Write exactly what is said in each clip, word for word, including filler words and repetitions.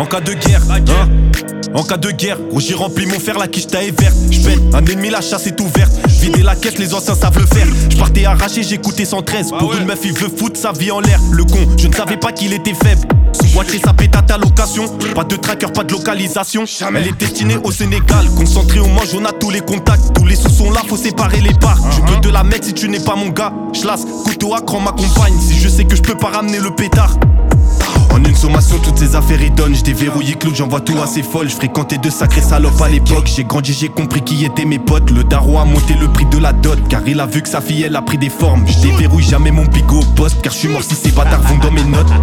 En cas de guerre, hein. En cas de guerre, gros j'ai rempli mon fer, la quiche est verte. J'pète, un ennemi, la chasse est ouverte. Vider la caisse, les anciens savent le faire. J'partais arraché, j'écoutais cent treize. Ah Pour ouais. une meuf, il veut foutre sa vie en l'air. Le con, je ne savais pas qu'il était faible. Sous boîtier, ça pète à ta location. Pas de tracker, pas de localisation. Elle est destinée au Sénégal. Concentré, on mange, on a tous les contacts. Tous les sous sont là, faut séparer les parts. Je peux te la mettre si tu n'es pas mon gars. J'lasse, couteau à cran m'accompagne. Si je sais que je peux pas ramener le pétard. En une sommation, toutes ces affaires y donnent. J'ai déverrouillé clou, j'envoie tout assez folle. Je fréquentais de sacrés salopes à l'époque. J'ai grandi, j'ai compris qui étaient mes potes. Le daron a monté le prix de la dot, car il a vu que sa fille elle a pris des formes. Je déverrouille jamais mon bigot au poste, car je suis mort si ces bâtards vont dans mes notes.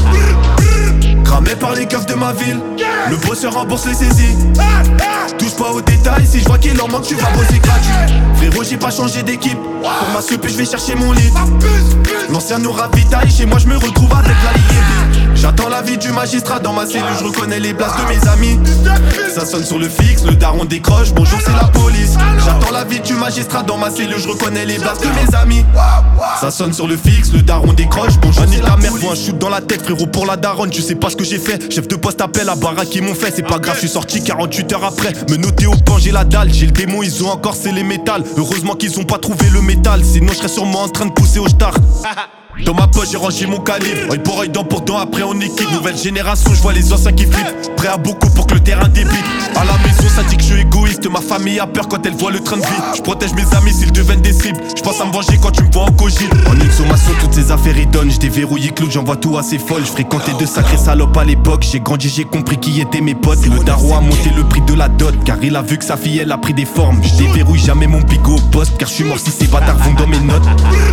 Cramé par les keufs de ma ville, le bosseur rembourse les saisies. Touche pas aux détails, si je vois qu'il en manque, tu vas bosser gratuit. Frérot, j'ai pas changé d'équipe. Pour ma soupe, je vais chercher mon lit. L'ancien nous ravitaille, chez moi je me retrouve avec la ligue. J'attends la vie du magistrat dans ma cellule, je reconnais les blasts de mes amis. Ça sonne sur le fixe, le daron décroche, bonjour c'est la police. J'attends la vie du magistrat dans ma cellule, je reconnais les blasts de mes amis. Ça sonne sur le fixe, le daron décroche, bonjour c'est la merde. Faut un shoot dans la tête frérot pour la daronne, tu sais pas ce que j'ai fait. Chef de poste appelle à baraque ils m'ont fait, c'est pas grave, je suis sorti quarante-huit heures après. Me noter au pan, j'ai la dalle, j'ai le démon, ils ont encore scellé métal. Heureusement qu'ils ont pas trouvé le métal, sinon je serais sûrement en train de pousser au star. Dans ma poche j'ai rangé mon calibre, œil pour œil, dent pour dent, après on équipe. Nouvelle génération, je vois les anciens qui flippent. Prêt à beaucoup pour que le terrain débite. À la maison ça dit que je suis égoïste, ma famille a peur quand elle voit le train de vie. Je protège mes amis s'ils deviennent des cibles. Je pense à me venger quand tu me vois en cogite. En une sommation, toutes ces affaires y donnent. Je déverrouillé clou, j'envoie tout assez folle. Je fréquentais de sacrés salopes à l'époque. J'ai grandi, j'ai compris qui étaient mes potes. Le daron a monté le prix de la dot, car il a vu que sa fille elle a pris des formes. Je déverrouille jamais mon bigot au poste, car je suis mort si ces bâtards vont dans mes notes.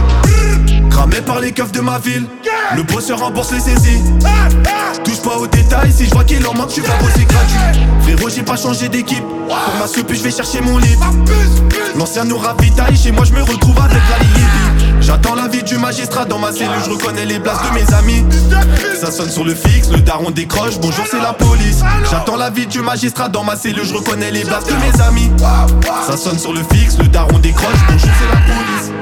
Cramé par les keufs de ma ville, le bosseur rembourse les saisies. Touche pas aux détails, si je vois qu'il en manque, tu vas bosser gratuit. Frérot, j'ai pas changé d'équipe. Pour ma soupe, je vais chercher mon lit. L'ancien nous ravitaille, chez moi je me retrouve avec la ligue. J'attends la vie du magistrat dans ma cellule, je reconnais les blasts de mes amis. Ça sonne sur le fixe, le daron décroche, bonjour c'est la police. J'attends la vie du magistrat dans ma cellule, je reconnais les blasts de mes amis. Ça sonne sur le fixe, le daron décroche, bonjour c'est la police.